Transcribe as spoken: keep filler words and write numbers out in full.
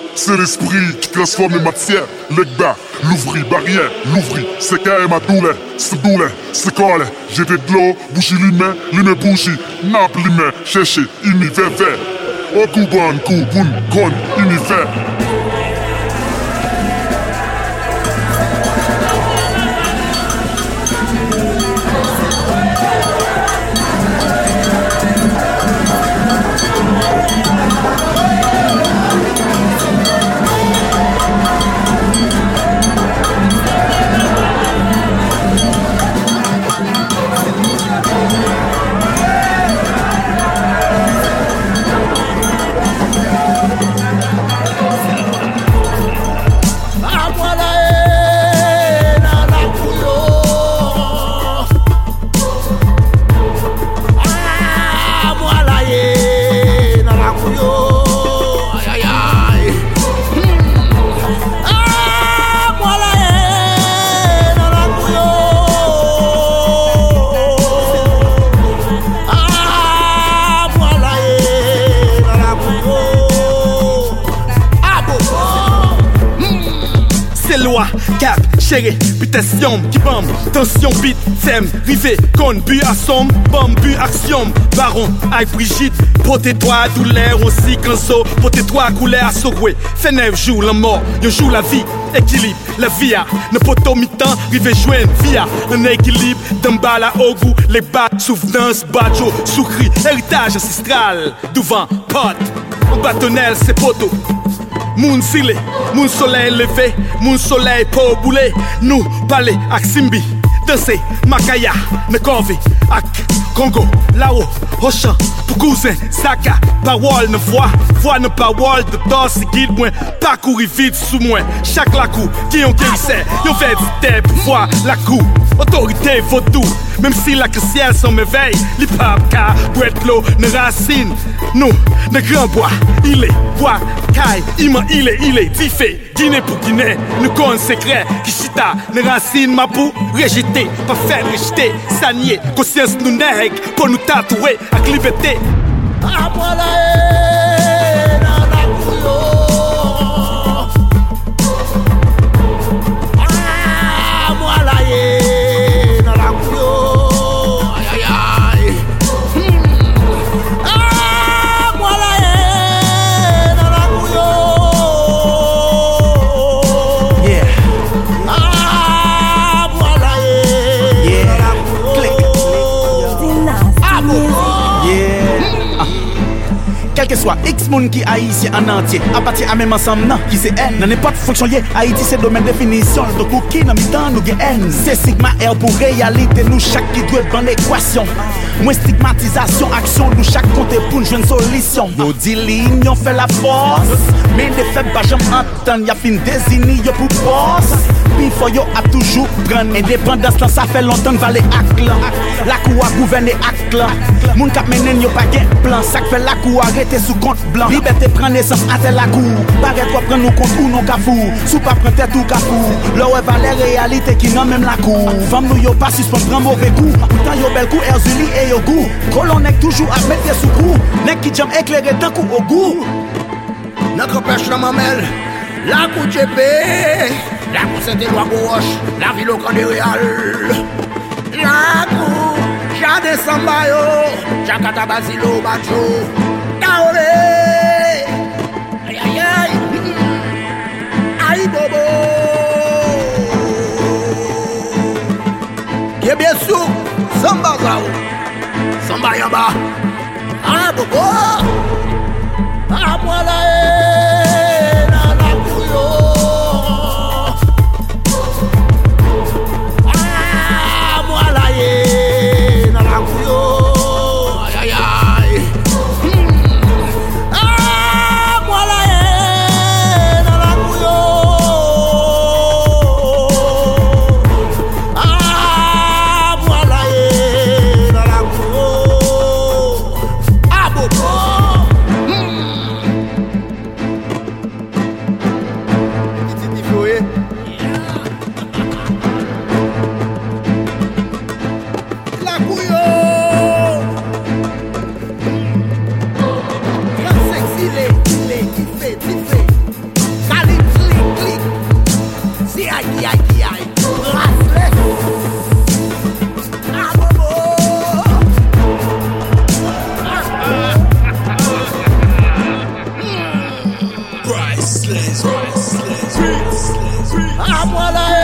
c'est l'esprit qui transforme les matières. L'egba, l'ouvri, barrière, l'ouvri, c'est quand même à douleur, c'est douleur, c'est collé. J'ai de l'eau, bouchi l'humain, l'une bouchi, nappe l'humain, chercher, univers vert. Au coup bon, coup, boun, con, univers. Cap, chéri, putation, qui bombe, tension, beat, thème, rivé, con, but à somme, bombe, but, action, baron, aïe, Brigitte, potez-toi, douleur, aussi, canso, potez-toi, couleur, à sauver, fait neuf jours, la mort, yo joue la vie, équilibre, la via, ne poteau mi-temps, rivé, joindre, via, un équilibre, d'un bal à au goût, les bats, souvenance, badjo, soukri, héritage ancestral, devant, pote, un bâtonnel, c'est poteau. Moun sile, moun soleil levé, moun soleil pour bouler. Nous parler ak Simbi, danser, Makaya, Nekovi, ak Congo, Lao, Hochan, pour cousin, Saka, parole ne voix, voix ne parole de torse guide moins, parcourir vite sous moi. Chaque la coup, qui ont qui sait, yon fait du pour voir la coup. Autorité vaut tout, même si la ciel s'en m'éveille, l'hip-hop car pour être l'eau ne racine. Nous, de grand bois, il est bois, caille, il il est, il est, diffé, Guinée pour Guinée, nous connaissons secret, qui chita, ne racine ma pour rejeter, pas faire rejeter, sanier, conscience nous nègre, pour nous tatouer, avec liberté. Ah, voilà, quel que soit X moun qui haïtien en entier, à partir à même ensemble, non, qui c'est N, n'en est pas de fonction liée, Haïti c'est domaine définition, donc pour qui n'a mis temps nous N, c'est sigma R pour réalité, nous chaque qui doit dans l'équation, moins stigmatisation, action, nous chaque compte pour une jeune solution, yo dit ligne, on fait la force, mais les faibles pas jamais entendre, y'a fin désigné, yo pour boss, puis faut yo a toujours prendre, indépendance là, ça fait longtemps que valer acte là, la cour a gouverné acte là, moun kap menen yo pas gen plan, ça fait la cour arrêter sous compte blanc. Liberté prend naissance à tel la cour. Paraît quoi prendre nos comptes ou nos cafou. Sous pas prendre tête ou cafou. Là ouais pas les réalités qui n'ont même la cour. Femme nous yo pas suspend prend mauvais coup. Pourtant yo bel coup Erzuli et yo goût. Colonel toujours à mettre sous coup. Nek qui jam éclairé d'un coup au goût. Notre pêche la mamelle. La coup G P. La coup Saint-Éloi gauche. La ville au camp des Réal. La coup. Jade Sambayo. Jakata Basilo Bacho. Aïe aïe aïe aïe bobo. Et bien sûr, Samba Zao, Samba Yaba. Ah bobo. Ah moi la la la couyo. Ah moi la la la couyo. Aïe aïe aïe. A moi la